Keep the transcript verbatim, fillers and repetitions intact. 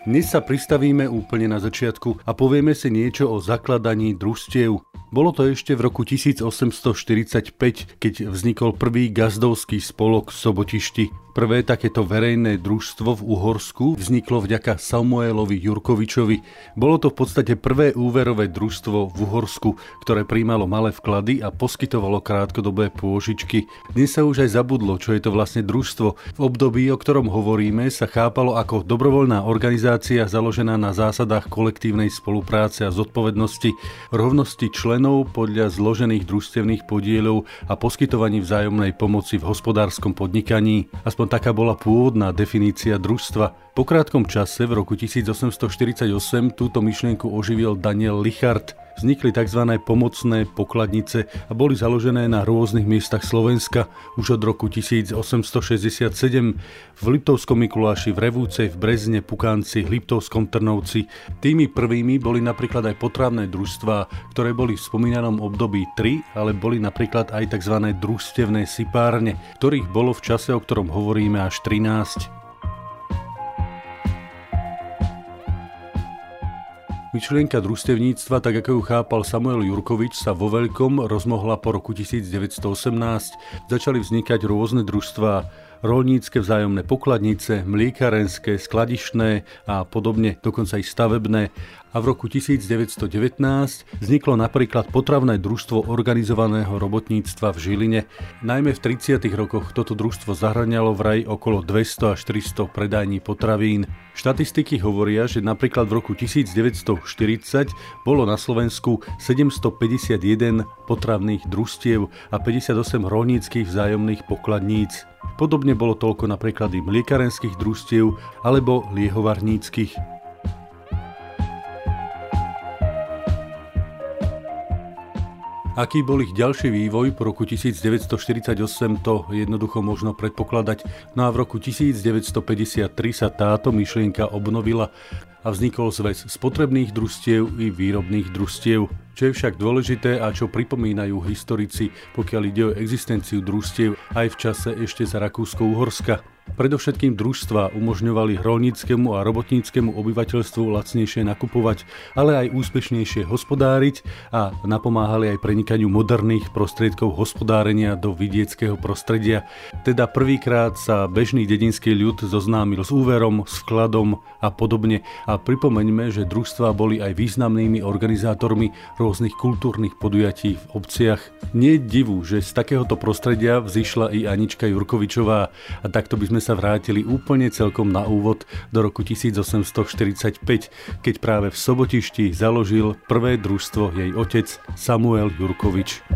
Dnes sa pristavíme úplne na začiatku a povieme si niečo o zakladaní družstiev. Bolo to ešte v roku tisícosemstoštyridsaťpäť, keď vznikol prvý gazdovský spolok v Sobotišti. Prvé takéto verejné družstvo v Uhorsku vzniklo vďaka Samuelovi Jurkovičovi. Bolo to v podstate prvé úverové družstvo v Uhorsku, ktoré prijímalo malé vklady a poskytovalo krátkodobé pôžičky. Dnes sa už aj zabudlo, čo je to vlastne družstvo. V období, o ktorom hovoríme, sa chápalo ako dobrovoľná organizácia založená na zásadách kolektívnej spolupráce a zodpovednosti, rovnosti členov podľa zložených družstevných podielov a poskytovaní vzájomnej pomoci v hospodárskom podnikaní. Aspoň taká bola pôvodná definícia družstva. Po krátkom čase v roku tisícosemstoštyridsaťosem túto myšlienku oživil Daniel Lichard. Vznikli tzv. Pomocné pokladnice a boli založené na rôznych miestach Slovenska už od roku tisícosemstošesťdesiatsedem v Liptovskom Mikuláši, v Revúcej, v Brezne, Pukánci, Liptovskom Trnovci. Tými prvými boli napríklad aj potravné družstvá, ktoré boli v spomínanom období tri, ale boli napríklad aj tzv. Družstevné sipárne, ktorých bolo v čase, o ktorom hovoríme, až trinásť. Myšlienka družstevníctva, tak ako ju chápal Samuel Jurkovič, sa vo veľkom rozmohla po roku tisícdeväťstoosemnásť. Začali vznikať rôzne družstvá, roľnícke vzájomné pokladnice, mliekarenské, skladišné a podobne, dokonca aj stavebné. A v roku tisícdeväťstodevätnásť vzniklo napríklad potravné družstvo organizovaného robotníctva v Žiline. Najmä v tridsiatych rokoch toto družstvo zahŕňalo vraj okolo dvesto až tristo predajní potravín. Štatistiky hovoria, že napríklad v roku tisícdeväťstoštyridsať bolo na Slovensku sedemstopäťdesiatjeden potravných družstiev a päťdesiatosem roľníckych vzájomných pokladníc. Podobne bolo toľko napríklad i mliekarenských družstiev alebo liehovarníckych. Aký bol ich ďalší vývoj po roku tisícdeväťstoštyridsaťosem, to jednoducho možno predpokladať. No a v roku tisícdeväťstopäťdesiattri sa táto myšlienka obnovila a vznikol zväz spotrebných družstiev i výrobných družstiev. Čo je však dôležité a čo pripomínajú historici, pokiaľ ide o existenciu družstiev aj v čase ešte za Rakúsko-Uhorska. Predovšetkým družstvá umožňovali roľníckemu a robotníckemu obyvateľstvu lacnejšie nakupovať, ale aj úspešnejšie hospodáriť a napomáhali aj prenikaniu moderných prostriedkov hospodárenia do vidieckého prostredia. Teda prvýkrát sa bežný dedinský ľud zoznámil s úverom, s vkladom a podobne. A pripomeňme, že družstvá boli aj významnými organizátormi rôznych kultúrnych podujatí v obciach. Nie je divu, že z takéhoto prostredia vzišla i Anička Jurkovičová a takto by sme sa vrátili úplne celkom na úvod do roku tisícosemstoštyridsaťpäť, keď práve v Sobotišti založil prvé družstvo jej otec Samuel Jurkovič.